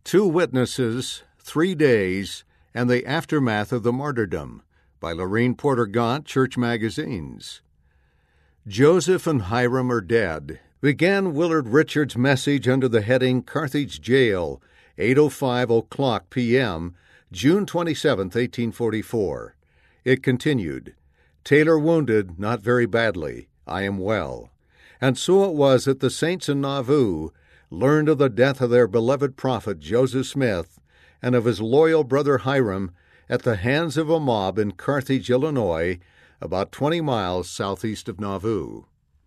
Two Witnesses, 3 Days, and the Aftermath of the Martyrdom by Lorene Porter Gaunt, Church Magazines. Joseph and Hyrum Are Dead began Willard Richards' message under the heading Carthage Jail, 8:05 p.m., June 27, 1844. It continued, Taylor wounded, not very badly. I am well. And so it was that the saints in Nauvoo learned of the death of their beloved prophet Joseph Smith and of his loyal brother Hyrum at the hands of a mob in Carthage, Illinois, about 20 miles southeast of Nauvoo.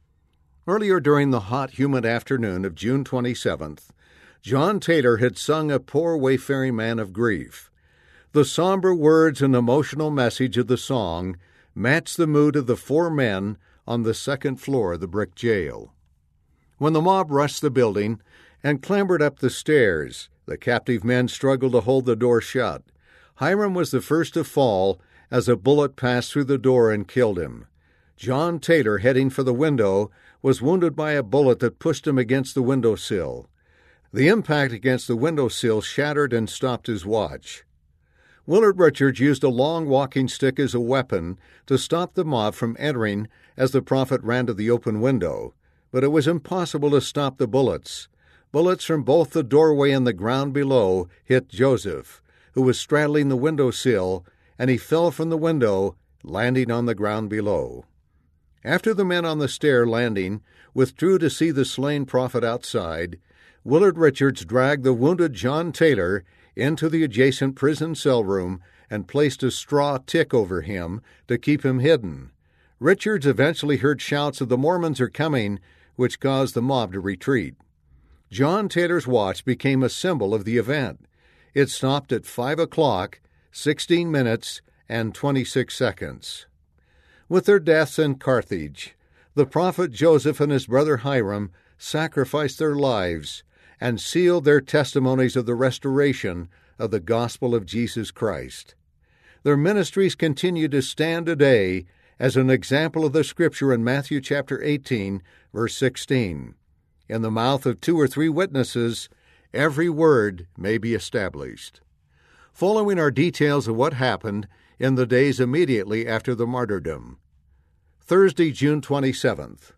Earlier during the hot, humid afternoon of June 27th, John Taylor had sung A Poor Wayfaring Man of Grief. The somber words and emotional message of the song matched the mood of the 4 men on the second floor of the brick jail. When the mob rushed the building and clambered up the stairs, the captive men struggled to hold the door shut. Hyrum was the first to fall as a bullet passed through the door and killed him. John Taylor, heading for the window, was wounded by a bullet that pushed him against the windowsill. The impact against the windowsill shattered and stopped his watch. Willard Richards used a long walking stick as a weapon to stop the mob from entering as the prophet ran to the open window, but it was impossible to stop the bullets. Bullets from both the doorway and the ground below hit Joseph, who was straddling the windowsill, and he fell from the window, landing on the ground below. After the men on the stair landing withdrew to see the slain prophet outside, Willard Richards dragged the wounded John Taylor into the adjacent prison cell room and placed a straw tick over him to keep him hidden. Richards eventually heard shouts of "The Mormons are coming," which caused the mob to retreat. John Taylor's watch became a symbol of the event. It stopped at 5 o'clock, 16 minutes, and 26 seconds. With their deaths in Carthage, the prophet Joseph and his brother Hyrum sacrificed their lives and sealed their testimonies of the restoration of the gospel of Jesus Christ. Their ministries continue to stand today as an example of the scripture in Matthew chapter 18, verse 16. In the mouth of 2 or 3 witnesses, every word may be established. Following are details of what happened in the days immediately after the martyrdom. Thursday, June 27th.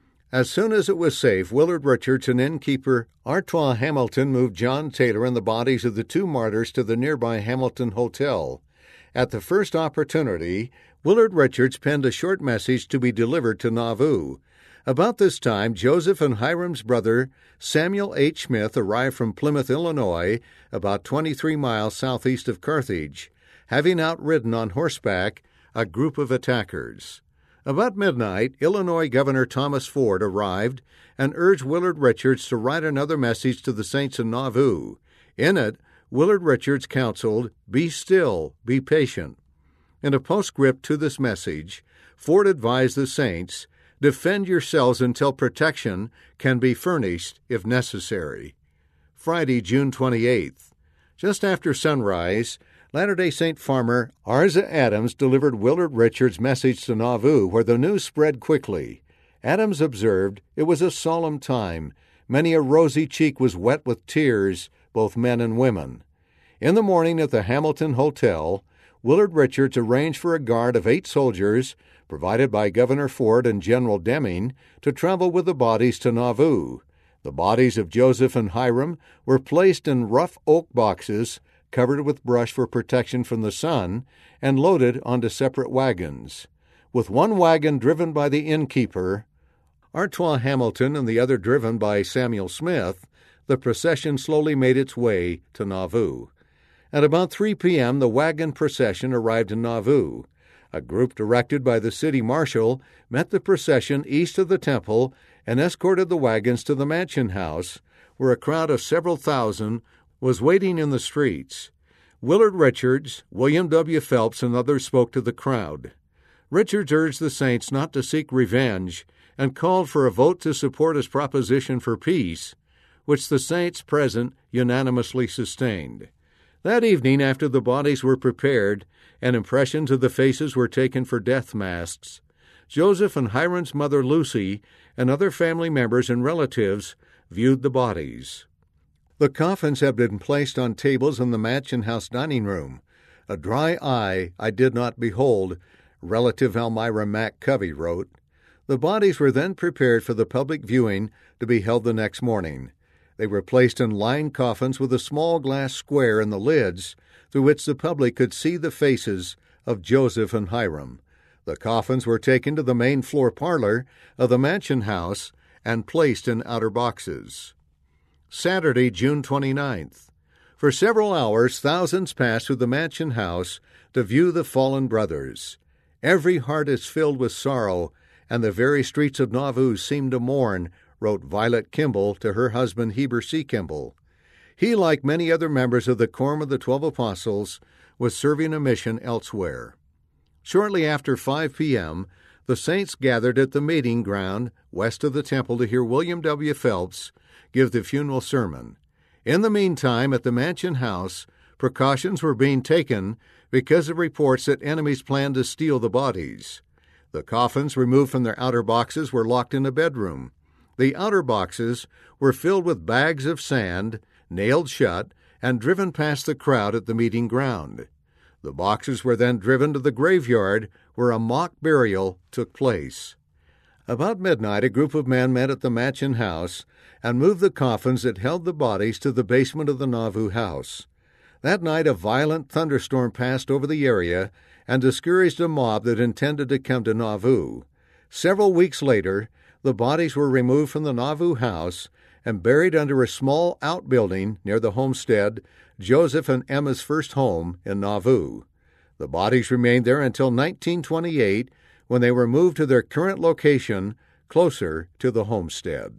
As soon as it was safe, Willard Richards and innkeeper Artois Hamilton moved John Taylor and the bodies of the 2 martyrs to the nearby Hamilton Hotel. At the first opportunity, Willard Richards penned a short message to be delivered to Nauvoo. About this time, Joseph and Hyrum's brother, Samuel H. Smith, arrived from Plymouth, Illinois, about 23 miles southeast of Carthage, having outridden on horseback a group of attackers. About midnight, Illinois Governor Thomas Ford arrived and urged Willard Richards to write another message to the saints in Nauvoo. In it, Willard Richards counseled, "Be still, be patient." In a postscript to this message, Ford advised the saints, "Defend yourselves until protection can be furnished if necessary." Friday, June 28th. Just after sunrise, Latter-day Saint farmer Arza Adams delivered Willard Richards' message to Nauvoo, where the news spread quickly. Adams observed, "It was a solemn time. Many a rosy cheek was wet with tears, both men and women." In the morning at the Hamilton Hotel, Willard Richards arranged for a guard of 8 soldiers, provided by Governor Ford and General Deming, to travel with the bodies to Nauvoo. The bodies of Joseph and Hyrum were placed in rough oak boxes, covered with brush for protection from the sun, and loaded onto separate wagons. With one wagon driven by the innkeeper, Artois Hamilton, and the other driven by Samuel Smith, the procession slowly made its way to Nauvoo. At about 3 p.m., the wagon procession arrived in Nauvoo. A group directed by the city marshal met the procession east of the temple and escorted the wagons to the mansion house, where a crowd of several thousand was waiting in the streets. Willard Richards, William W. Phelps, and others spoke to the crowd. Richards urged the saints not to seek revenge and called for a vote to support his proposition for peace, which the saints present unanimously sustained. That evening, after the bodies were prepared and impressions of the faces were taken for death masks, Joseph and Hyrum's mother Lucy and other family members and relatives viewed the bodies. The coffins had been placed on tables in the Mansion House dining room. A dry eye I did not behold, relative Elmira Mack Covey wrote. The bodies were then prepared for the public viewing to be held the next morning. They were placed in lined coffins with a small glass square in the lids through which the public could see the faces of Joseph and Hyrum. The coffins were taken to the main floor parlor of the Mansion House and placed in outer boxes. Saturday, June 29th. For several hours, thousands passed through the Mansion House to view the fallen brothers. Every heart is filled with sorrow, and the very streets of Nauvoo seem to mourn, wrote Violet Kimball to her husband Heber C. Kimball. He, like many other members of the Quorum of the 12 Apostles, was serving a mission elsewhere. Shortly after 5 p.m., the saints gathered at the meeting ground west of the temple to hear William W. Phelps give the funeral sermon. In the meantime, at the Mansion House, precautions were being taken because of reports that enemies planned to steal the bodies. The coffins removed from their outer boxes were locked in a bedroom. The outer boxes were filled with bags of sand, nailed shut, and driven past the crowd at the meeting ground. The boxes were then driven to the graveyard where a mock burial took place. About midnight, a group of men met at the Mansion House and moved the coffins that held the bodies to the basement of the Nauvoo house. That night, a violent thunderstorm passed over the area and discouraged a mob that intended to come to Nauvoo. Several weeks later, the bodies were removed from the Nauvoo house and buried under a small outbuilding near the homestead, Joseph and Emma's first home in Nauvoo. The bodies remained there until 1928, when they were moved to their current location, closer to the homestead.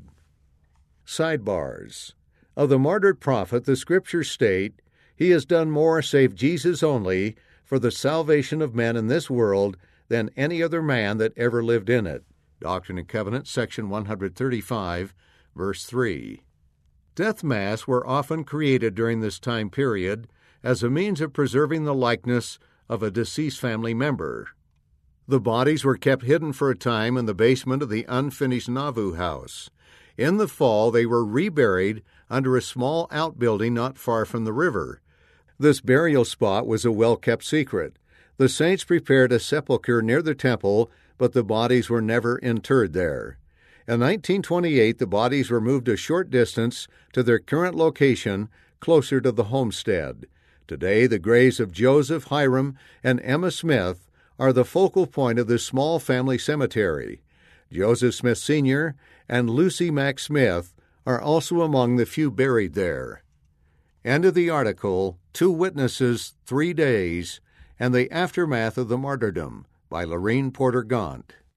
Sidebars. Of the martyred prophet, the Scriptures state, "He has done more, save Jesus only, for the salvation of men in this world than any other man that ever lived in it." Doctrine and Covenants, section 135, verse 3. Death masks were often created during this time period as a means of preserving the likeness of a deceased family member. The bodies were kept hidden for a time in the basement of the unfinished Nauvoo house. In the fall, they were reburied under a small outbuilding not far from the river. This burial spot was a well-kept secret. The saints prepared a sepulchre near the temple, but the bodies were never interred there. In 1928, the bodies were moved a short distance to their current location, closer to the homestead. Today, the graves of Joseph, Hyrum, and Emma Smith are the focal point of this small family cemetery. Joseph Smith Sr. and Lucy Mack Smith are also among the few buried there. End of the article, 2 Witnesses, 3 Days, and the Aftermath of the Martyrdom, by Lorraine Porter Gaunt.